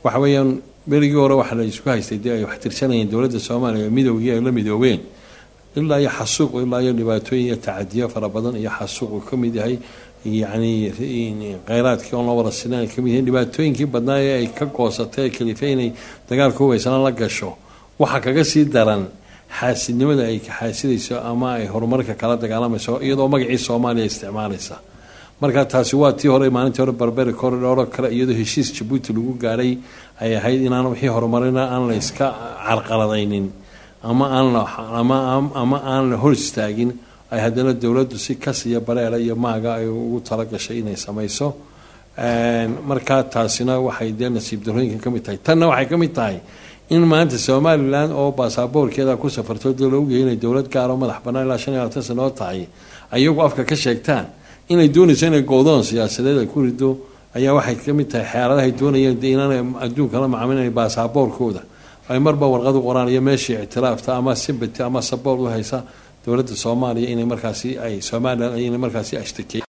وحويان بريجورة واحد يسكها يستدعي وحترسلين دولة الصومالية ميدوية ولا ميدوين إلا يحسوق إلا ينباتوية تعدية فربضن يحسوق كمية هاي يعني غيرات كون ورا السنة كمية نباتوين كي بدنا كقوسة كليفين تقال كويس أنا لقى وحكا قصي درن حاسين لماذا أي حاسين أما هرمرك كلا تقال ما سو يضو مقعي الصومالية استعماليسا marka taasi waa tii hore maalintii hore barbari corridor kale iyadoo heshiis Djibouti lagu gaaray ay ahayd inaan wixii horumarina aan la iska carqaladaynin ama aan la hor istaagin ay hadana dawladdu si kasiya bareera iyo maaga ay ugu tala gashay inay samayso marka taasina waxay dee nasiib darooyinka kamid tahay tanna waxay kamid tahay in maanta Somaliland oo baasaboorkeeda ku safarto dawladdu inay dawlad gaar ah madax banaan ilaa 5 sano tahay ayagu afka ka sheegtaan inay doonayso inay go'doon siyaasadeed ay ku rido ayaa waxay kamid tahay xeeladaha ay doonayeen inay adduunka la macaamilaan baasaboorkooda ay marba warqad u qoraan iyo meeshii ictiraafta ama sympathy ama support u haysa dawladda Soomaaliya inay markaasi ay Soomaaliland ay markaasi ashtakay